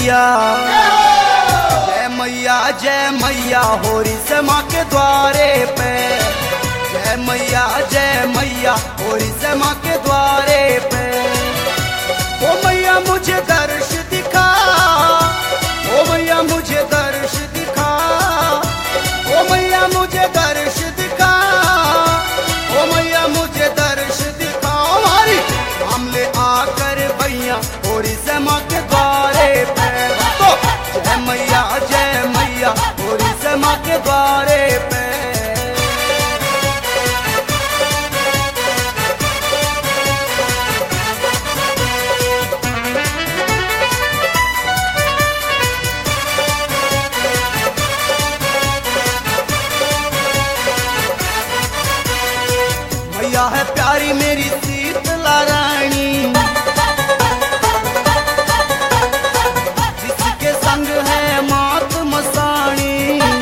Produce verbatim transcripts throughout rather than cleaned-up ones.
मैया, जय मैया जय मैया होरी से माँ के द्वारे पे। जय मैया जय मैया होरी से माँ के द्वारे पे। ओ मैया मुझे दर्श दिखा, ओ मैया मुझे दर्श दिखा, ओ मैया मुझे दर्श दिखा, ओ मैया मुझे दर्श दिखा। हमारी हमले आकर भैया होरी से माँ के द्वारे पे। तो जय मैया जय मैया होरी से माँ के द्वारे पे। मैया है प्यारी मेरी शीतला रानी, जिसके संग है मात मसाणी।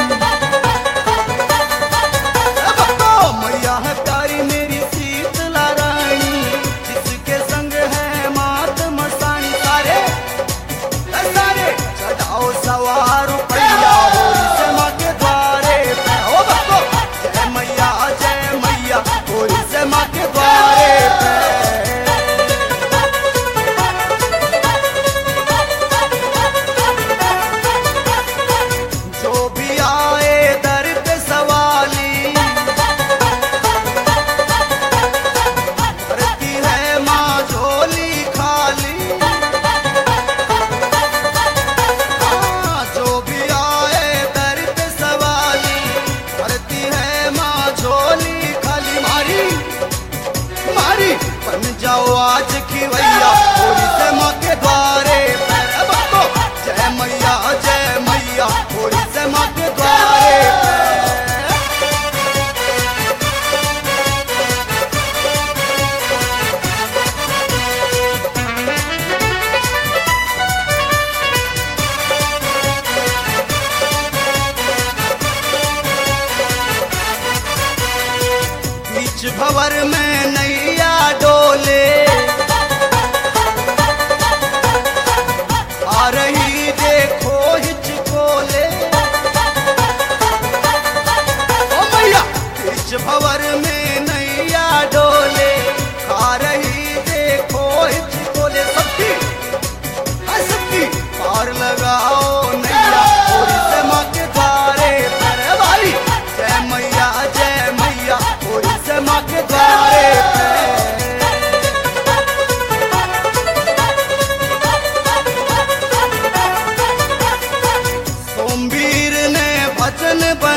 तो मैया है प्यारी मेरी शीतला रानी, जिसके संग है मात मसाणी। सारे सारे चढ़ाओ सवार पैया होरी से माँ के द्वारे पे। ओ बच्चों जय मैया जय मैया होरी से माँ के द्वारे पे। जो भी आए दर पे सवाली, करती है माँ झोली खाली। हाँ, जो भी आए दर पे सवाली, करती है माँ झोली खाली। मारी मारी बन जाओ आज की भैया होरी से माँ के द्वारे पे। बच्चों जय मैया जय मैया होरी से माँ के द्वारे पे। बीच भंवर में नैया डोले, आ रही देखो हिचकोले। ओ मैया बीच भंवर में नैया डोले, आ रही देखो हिचकोले। सबकी सबकी पार लगाओ नैया होरी से माँ के द्वारे पर। भाई जय मैया जय मैया होरी से माँ के द्वारे पे। सोमवीर ने भजन